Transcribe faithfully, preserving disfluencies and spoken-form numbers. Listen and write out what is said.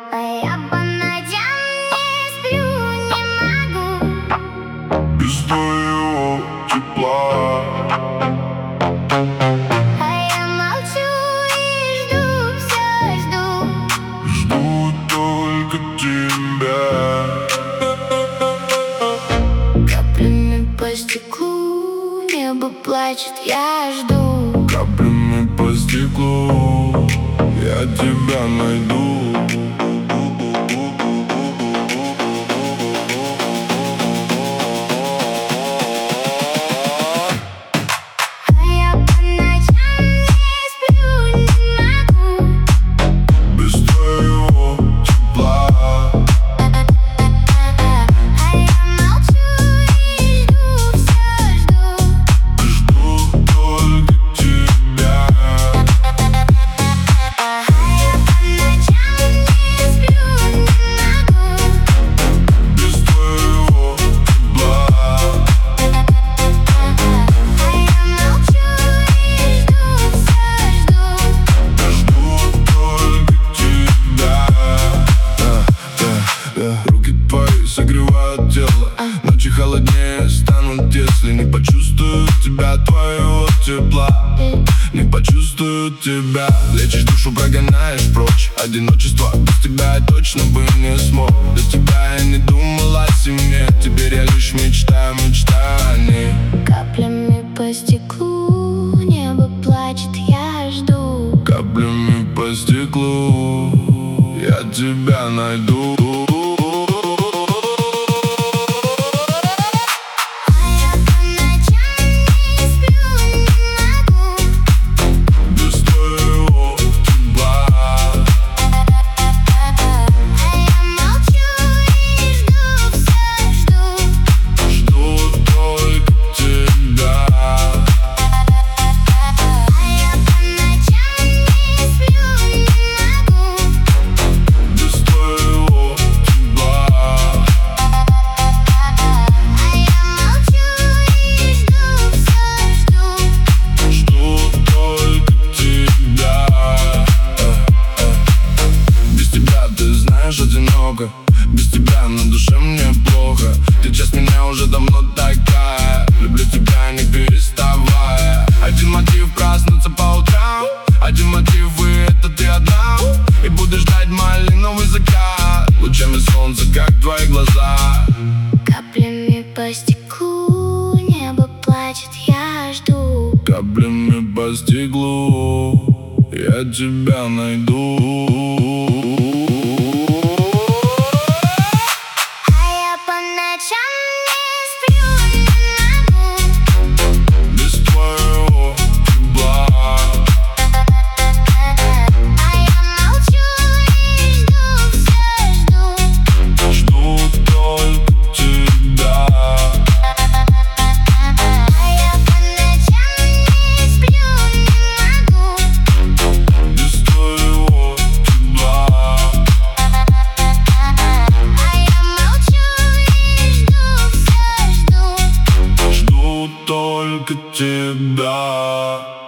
А я по ночам не сплю, не могу без твоего тепла. А я молчу и жду, все жду. Жду только тебя. Каплями по стеклу небо плачет, я жду. Каплями по стеклу я тебя найду. А я по ночам не сплю, не могу Без твоего тепла. А я молчу и жду, все жду. Жду только тебя. А я по ночам не сплю, не могу Без твоего тепла. А я молчу и жду, все жду. Жду только тебя. Да, да, да. Руки твои согревают тело. Ночи холоднее станут, если не почувствую тебя, твоего тепла. Не почувствую тебя. Лечишь душу, прогоняешь прочь одиночество. Без тебя я точно бы не смог. Без тебя я не думал о семье. Теперь я лишь мечтаю, мечтаю о ней. Каплями по стеклу небо плачет, я жду. Каплями по стеклу я тебя найду. А я по ночам не сплю, не могу Без твоего тепла. А я молчу и жду, все жду. Жду только тебя. А я по ночам не сплю, не могу Без твоего тепла. А я молчу и жду, все жду. Жду только тебя. Без тебя, ты знаешь, одиноко. Без тебя на душе мне плохо. Ты часть меня уже давно такая. Люблю тебя, не переставая. Один мотив — проснуться по утрам. Один мотив — и это ты одна. И буду ждать малиновый закат. Лучами солнца, как твои глаза. Каплями по стеклу небо плачет, я жду. Каплями по стеклу я тебя найду. А я по ночам не сплю, не могу Без твоего тепла. А я молчу и жду, все жду. Жду только тебя. А я по ночам не сплю, не могу Без твоего тепла. А я молчу и жду, все жду. Жду только тебя.